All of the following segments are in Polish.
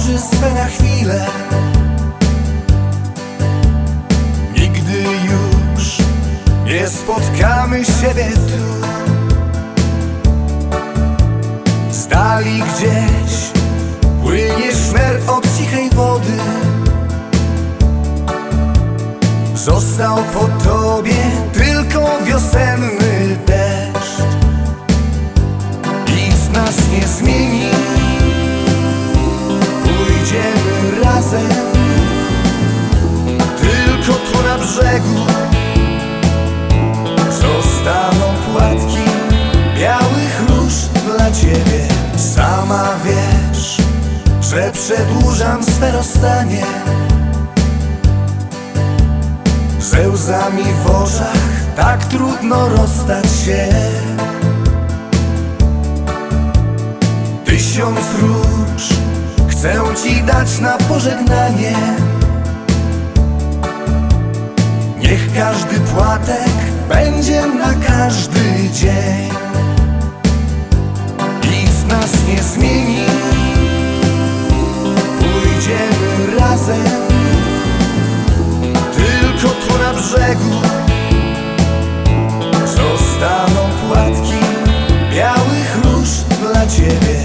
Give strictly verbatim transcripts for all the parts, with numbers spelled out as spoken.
oczy swe na chwilę. Nigdy już nie spotkamy siebie tu. Z dali gdzieś płynie szmer od cichej wody. Został po tobie tylko wiosenny deszcz. Nic nas nie zmieni, pójdziemy razem. Tylko tu na brzegu zostaną płatki białych róż dla ciebie. Sama wiesz, że przedłużam swe rozstanie. Ze łzami w oczach tak trudno rozstać się. Tysiąc róż chcę ci dać na pożegnanie. Niech każdy płatek będzie na każdy dzień. Nic nas nie zmieni, pójdziemy razem. Tylko tu na brzegu zostaną płatki białych róż dla ciebie.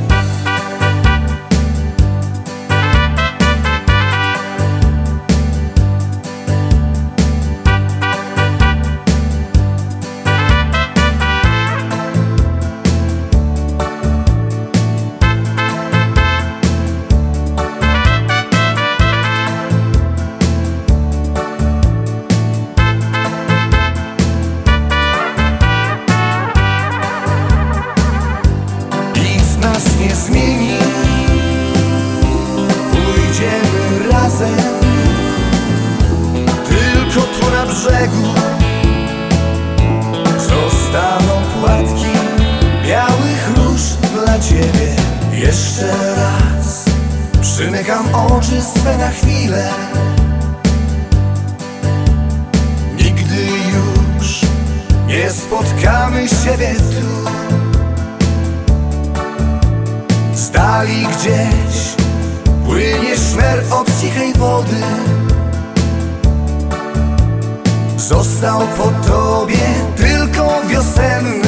Nas nie zmieni, pójdziemy razem. Tylko tu na brzegu zostaną płatki białych róż dla ciebie. Jeszcze raz przymykam oczy swe na chwilę. Nigdy już nie spotkamy siebie tu. Z dali gdzieś płynie szmer od cichej wody. Został po tobie tylko wiosenny